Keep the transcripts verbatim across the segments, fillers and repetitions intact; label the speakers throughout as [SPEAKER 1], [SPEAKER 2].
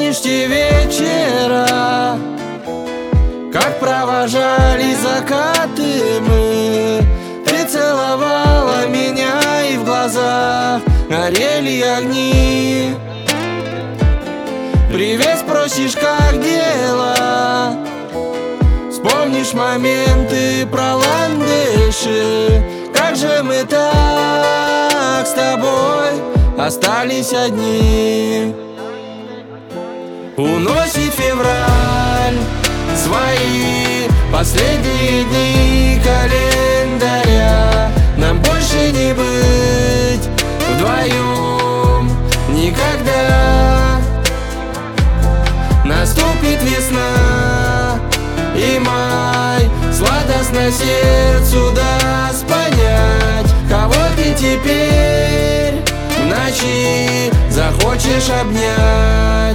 [SPEAKER 1] Помнишь те вечера, как провожали закаты мы? Ты целовала меня, и в глазах горели огни. Привет, спросишь, как дела? Вспомнишь моменты про ландыши. Как же мы так с тобой остались одни? Уносит февраль свои последние дни календаря. Нам больше не быть вдвоем никогда. Наступит весна и май, сладостно сердцу даст понять, кого ты теперь в ночи захочешь обнять.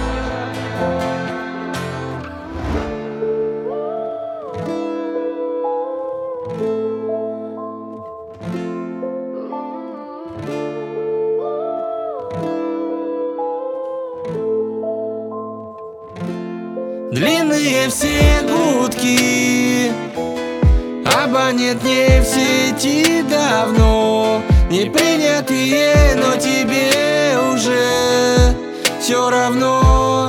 [SPEAKER 1] Длинные все гудки, абонент не в сети давно. Не принятые, но тебе уже все равно.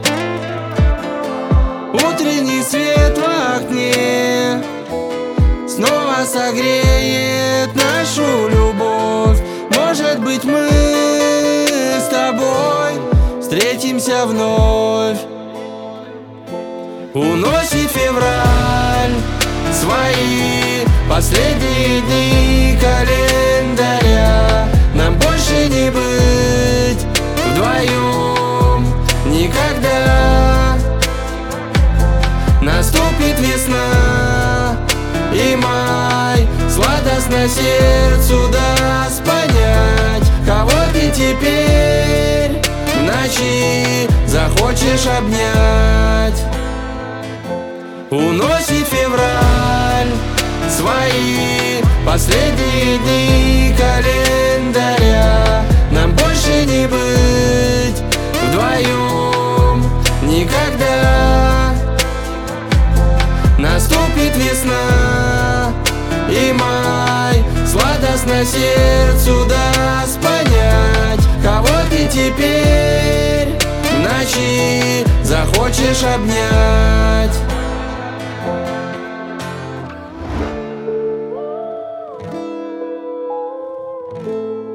[SPEAKER 1] Утренний свет в окне снова согреет нашу любовь. Может быть, мы с тобой встретимся вновь. Уносит февраль свои последние дни календаря. Нам больше не быть вдвоем никогда. Наступит весна и май, сладостно сердцу даст понять, кого ты теперь в ночи захочешь обнять. Уносит февраль свои последние дни календаря. Нам больше не быть вдвоем никогда. Наступит весна и май, сладостно сердцу даст понять, кого ты теперь в ночи захочешь обнять.
[SPEAKER 2] Thank you.